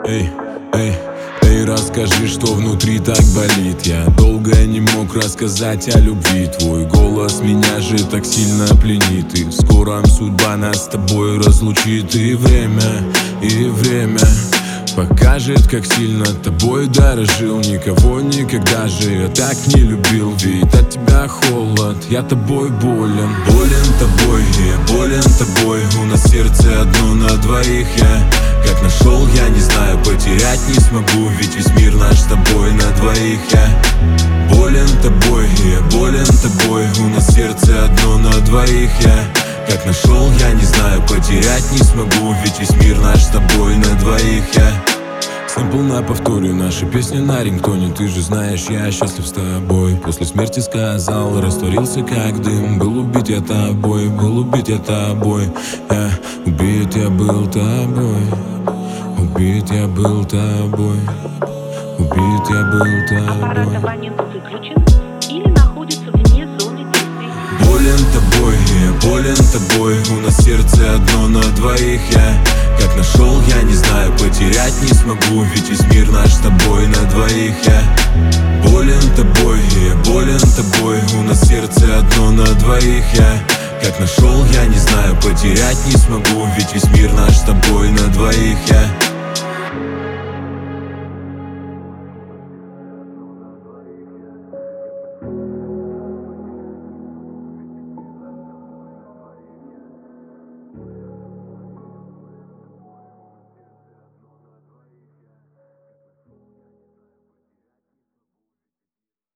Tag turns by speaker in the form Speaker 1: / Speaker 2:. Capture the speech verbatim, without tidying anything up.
Speaker 1: Эй, эй, эй, расскажи, что внутри так болит. Я долго не мог рассказать о любви. Твой голос меня же так сильно пленит. И в скором судьба нас с тобой разлучит. И время, и время покажет, как сильно тобой дорожил. Никого никогда же я так не любил. Ведь от тебя холод, я тобой болен. Болен тобой, я болен тобой. У нас сердце одно на двоих. Я как нашел, я не знаю, потерять не смогу. Ведь весь мир наш с тобой на двоих. Я болен тобой, я болен тобой. У нас сердце одно на двоих. Я как нашел, я не знаю, потерять не смогу. Ведь весь мир наш с тобой на двоих. Я сэмпл на повторе, наши песни на рингтоне. Ты же знаешь, я счастлив с тобой. После смерти сказал, растворился как дым. Был убит я тобой, был убит я тобой. Я убит я был тобой. Убит я был тобой. Убит я был тобой.
Speaker 2: Аппарат абонента выключен или находится вне зоны действия.
Speaker 1: Болен тобой, я болен тобой. У нас сердце одно на двоих. Я как нашел, я не знаю, потерять не смогу. Ведь весь мир наш с тобой на двоих. Я болен тобой, я болен тобой. У нас сердце одно на двоих. Я как нашел, я не знаю, потерять не смогу. Ведь весь мир наш с тобой на двоих. Я